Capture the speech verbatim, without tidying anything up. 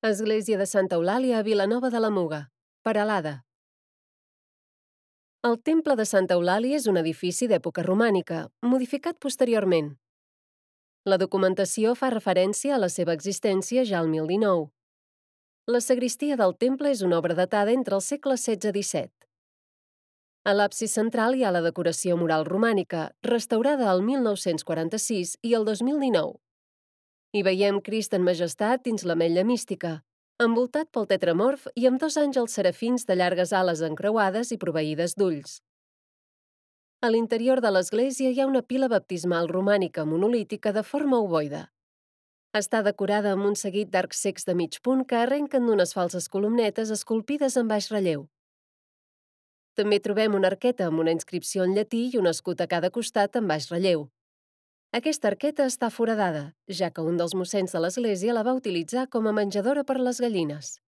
Església de Santa Eulàlia a Vilanova de la Muga, Peralada. El Temple de Santa Eulàlia és un edifici d'època romànica, modificat posteriorment. La documentació fa referència a la seva existència ja al mil dinou. La sagristia del temple és una obra datada entre els segles setze i disset. A l'absis central hi ha la decoració mural romànica, restaurada el mil nou-cents quaranta-sis i el dos mil dinou. Hi veiem Crist en majestat dins l'ametlla mística, envoltat pel tetramorf i amb dos àngels serafins de llargues ales encreuades i proveïdes d'ulls. A l'interior de l'església hi ha una pila baptismal romànica monolítica de forma ovoide. Està decorada amb un seguit d'arcs cecs de mig punt que arrenquen d'unes falses columnetes esculpides en baix relleu. També trobem una arqueta amb una inscripció en llatí i un escut a cada costat en baix relleu. Aquesta arqueta està foradada, ja que un dels mossens de l'església la va utilitzar com a menjadora per a les gallines.